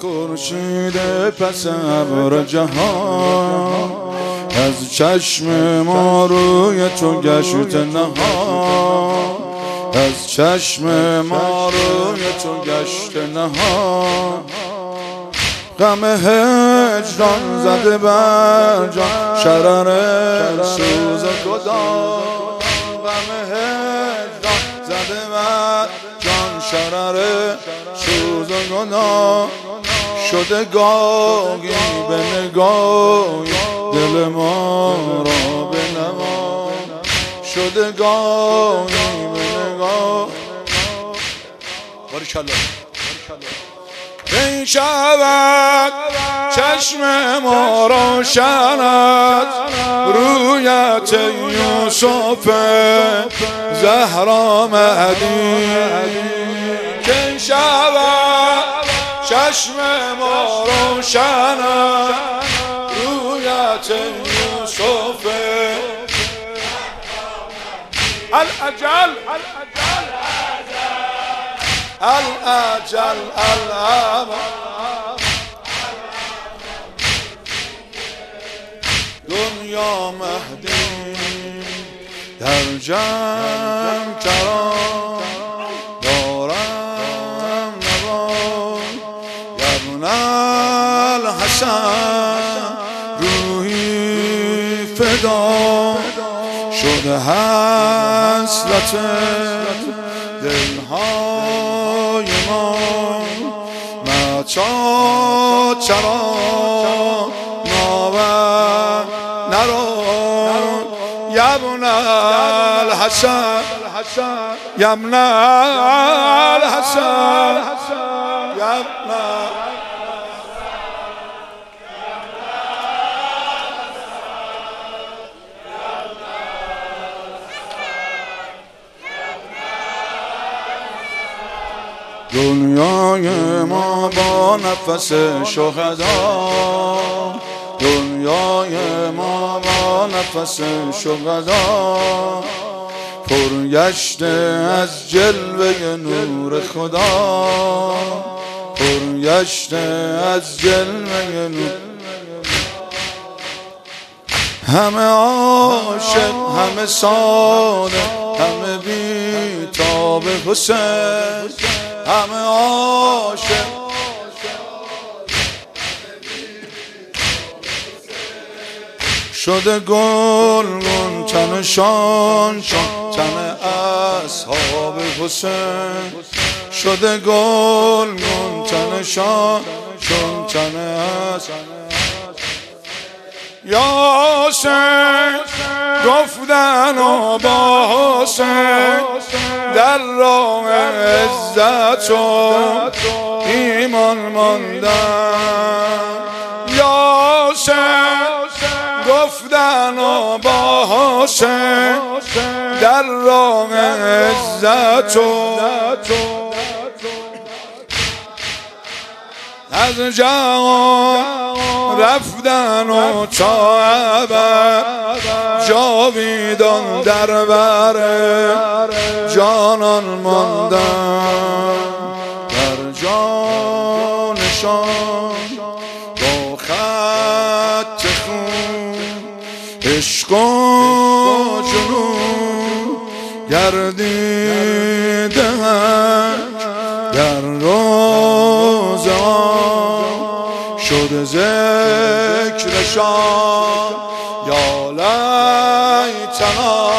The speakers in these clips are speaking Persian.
خورشید پس ابر جهان از چشم ما روی تو گشت نهان از چشم ما روی تو گشت نهان غم هجران زده بر جان شرر سوز کدام غم هجران زده بر جان شرر سوز کدام شده گاهی به نگاهی دل ما را بنما شده گاهی به نگاه بارکالله این شود چشم ما روشن است رویت یوسف زهرا مهدی که شود چشم ما روشن است رویت یوسف الاجل الاجل دنیا مهدی در جمع کرام دارم نوام یبن الحسن روحی فدا شده حسرت دلهای ما مچا چرا ناور نرو یبن الحسن یبن الحسن یبن دنیای ما با نفس شهدا دنیای ما با نفس شهدا پرگشته از جلوه نور خدا پرگشته از جلوه نور همه عاشق همه صادق همه بی‌تاب حسین همه عاشق شده گلگون تن شان تن اصحاب حسین شده گلگون تن شان تن اصحاب یا حسین گفتن و با حسین در راه عزت و ایمان ماندن یا حسین گفتن و با حسین در راه عزت و از جهان رفتن و تا ابد جاویدان در بر جانان ماندن در جانشان با خط خون عشق و جنون گردیده در روزه شده ذکرشان یا لیتنا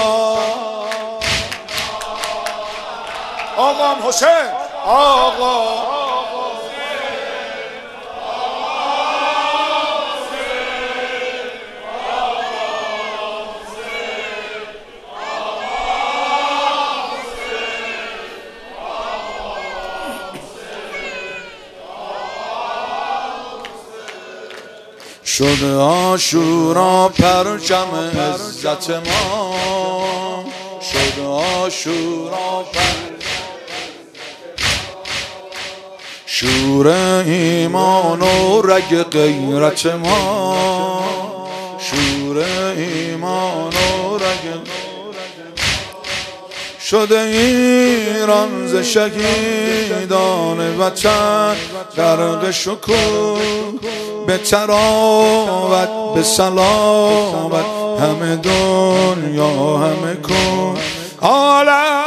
آقام حسین آقا شده عاشورا پرچم عزت ما شده عاشورا شور ایمان و رگ غیرت ما شور ایمان و رگ شده ایران ز شهیدان وطن غرق شکوه به تراوت به سلامت همه دنیا همه کن عالم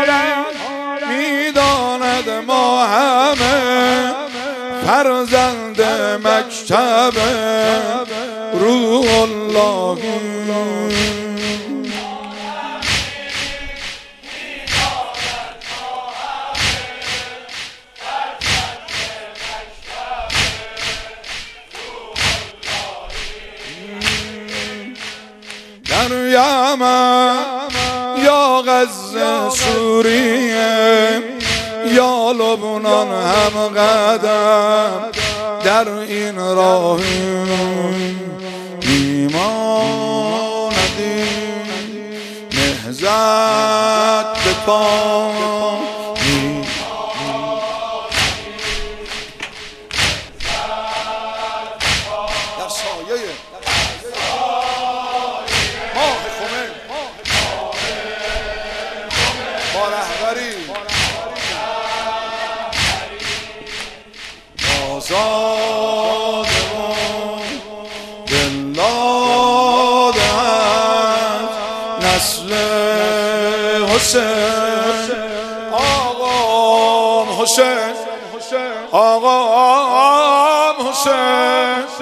میداند ما همه فرزند مکتب روح الله در یمن یا غزه سوریه یا لبنان هم قدم در این راه میماندی نهضت به پا در سایه ماه خمین با رهبری آزادمون دلاده هست نسل حسین آقام حسین آقام حسین